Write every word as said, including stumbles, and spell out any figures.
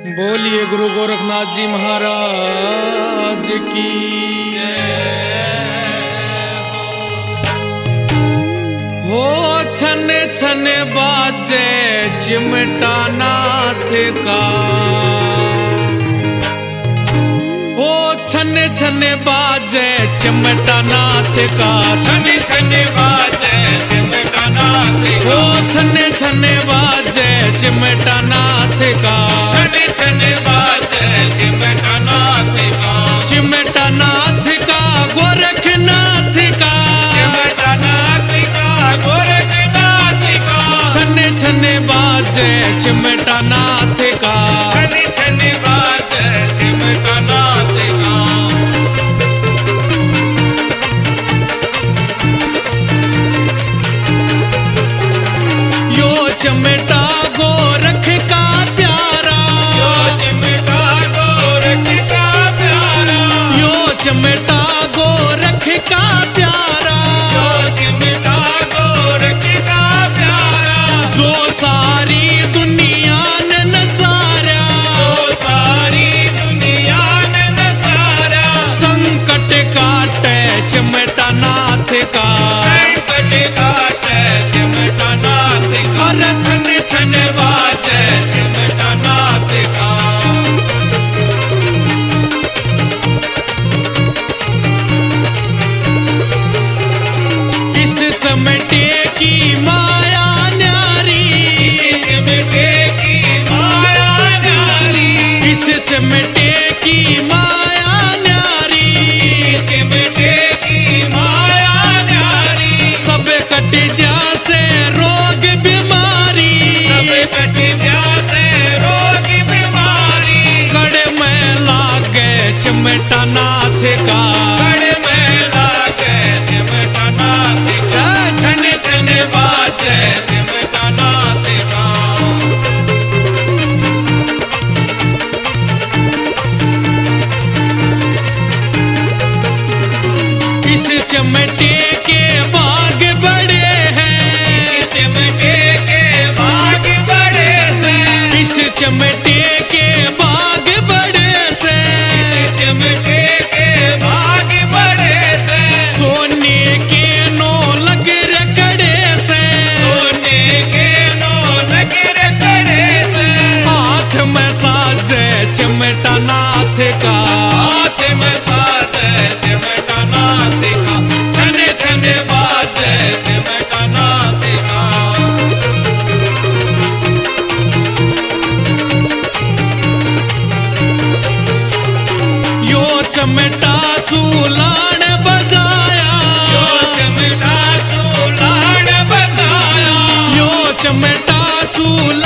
बोलिए गुरु गोरखनाथ जी महाराज की हो। छने छने बाजे चिमटा नाथ का, हो छने छने बाजे चिमटा नाथ का, छने छने बाजे चिमटा नाथ का, हो छने छने बाजे चिमटा नाथ का, छने छने बाजे चिमटा नाथ का, चिमटा नाथ का गोरखनाथ का, चिमटा नाथ का गोरखनाथ का, छने छने बाजे चिमटा नाथ का, छने छने बाजे चिमटा नाथ का। यो चिमटा गोरख का प्यारा, यो चिमटा गोरख का प्यारा, यो चिमटा गोरख का प्यारा, यो चिमटा गोरख का प्यारा, जो सारी दुनिया ने नचारा, जो सारी दुनिया ने नचारा, संकट काटे चिमटा नाथ का, संकट काटे चिमटा नाथ का, अरे छने छने बाजे चिमटा नाथ का। इस चमटे की माया न्यारी, इस चिमटे की माया न्यारी, इस चमटे की माया न्यारी, इस चिमटे की माया न्यारी, सब कट जासे रोग बीमारी, सब कट जासे रोग बीमारी, कड़ में लागे चिमटा नाथ का, कड़ में लागे चिमटा नाथ का, छने छने बाजे चिमटा नाथ का। इस चमटे के बाग बड़े हैं, इस चिमटे के बाग बड़े से, इस चमटे के बाग बड़े से, इस चिमटे के बाग बड़े से, सोने के नो लग रगड़े से, सोने के नो लगे कड़े से, हाथ में साजे चिमटा नाथ का, हाथ में साजे चिमटा नाथ का, छने छने बाजे चिमटा नाथ का। यो चमटा चूलान बजाया, यो चिमटा चूलान बजाया, यो चमटा चूल